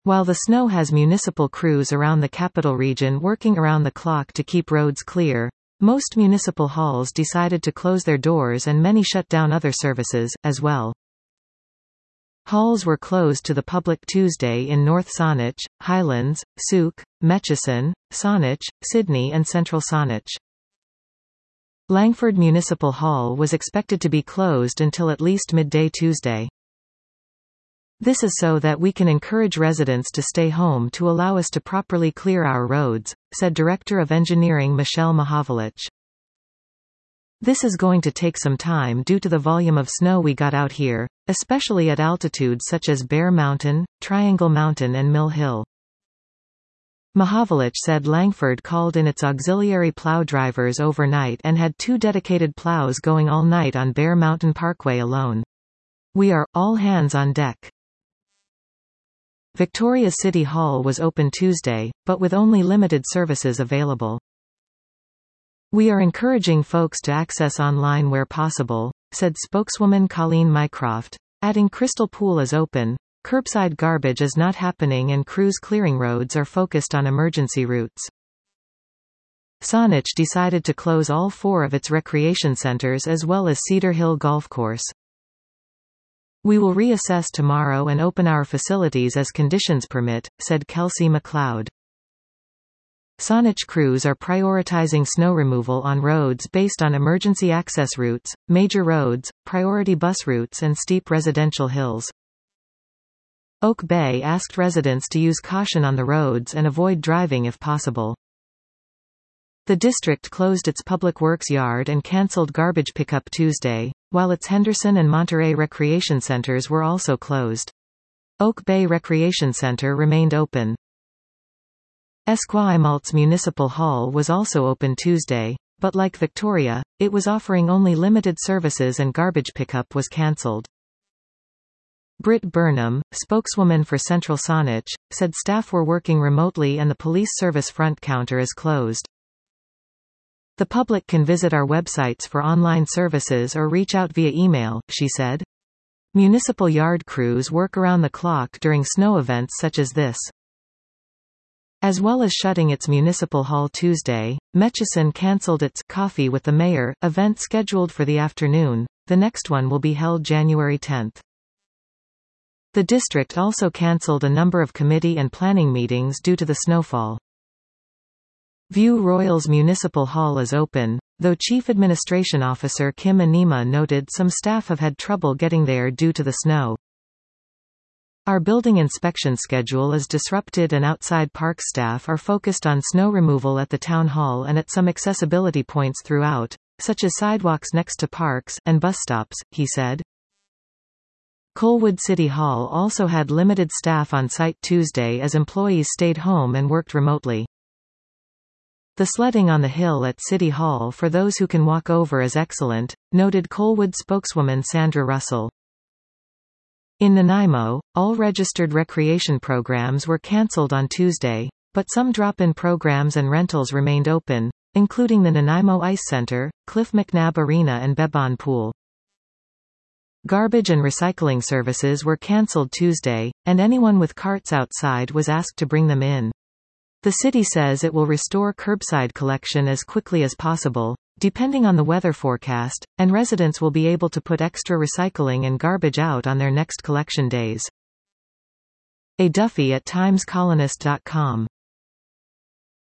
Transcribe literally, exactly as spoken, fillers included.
While the snow has municipal crews around the capital region working around the clock to keep roads clear, most municipal halls decided to close their doors and many shut down other services, as well. Halls were closed to the public Tuesday in North Saanich, Highlands, Sook, Metchison, Saanich, Sydney and Central Saanich. Langford Municipal Hall was expected to be closed until at least midday Tuesday. This is so that we can encourage residents to stay home to allow us to properly clear our roads, said Director of Engineering Michelle Mahavelich. This is going to take some time due to the volume of snow we got out here, especially at altitudes such as Bear Mountain, Triangle Mountain and Mill Hill. Mahavelich said Langford called in its auxiliary plow drivers overnight and had two dedicated plows going all night on Bear Mountain Parkway alone. We are, all hands on deck. Victoria City Hall was open Tuesday, but with only limited services available. We are encouraging folks to access online where possible, said spokeswoman Colleen Mycroft, adding Crystal Pool is open, curbside garbage is not happening and crews clearing roads are focused on emergency routes. Saanich decided to close all four of its recreation centers as well as Cedar Hill Golf Course. We will reassess tomorrow and open our facilities as conditions permit, said Kelsey McLeod. Saanich crews are prioritizing snow removal on roads based on emergency access routes, major roads, priority bus routes and steep residential hills. Oak Bay asked residents to use caution on the roads and avoid driving if possible. The district closed its public works yard and cancelled garbage pickup Tuesday, while its Henderson and Monterey recreation centers were also closed. Oak Bay Recreation Center remained open. Esquimalt Municipal Hall was also open Tuesday, but like Victoria, it was offering only limited services and garbage pickup was cancelled. Britt Burnham, spokeswoman for Central Saanich, said staff were working remotely and the police service front counter is closed. The public can visit our websites for online services or reach out via email, she said. Municipal yard crews work around the clock during snow events such as this. As well as shutting its municipal hall Tuesday, Metchison cancelled its Coffee with the Mayor event scheduled for the afternoon. The next one will be held January tenth. The district also cancelled a number of committee and planning meetings due to the snowfall. View Royals Municipal Hall is open, though Chief Administration Officer Kim Anima noted some staff have had trouble getting there due to the snow. Our building inspection schedule is disrupted and outside park staff are focused on snow removal at the town hall and at some accessibility points throughout, such as sidewalks next to parks and bus stops, he said. Colwood City Hall also had limited staff on site Tuesday as employees stayed home and worked remotely. The sledding on the hill at City Hall for those who can walk over is excellent, noted Colwood spokeswoman Sandra Russell. In Nanaimo, all registered recreation programs were cancelled on Tuesday, but some drop-in programs and rentals remained open, including the Nanaimo Ice Center, Cliff McNabb Arena and Bebon Pool. Garbage and recycling services were cancelled Tuesday, and anyone with carts outside was asked to bring them in. The city says it will restore curbside collection as quickly as possible, depending on the weather forecast, and residents will be able to put extra recycling and garbage out on their next collection days. A Duffy at times colonist dot com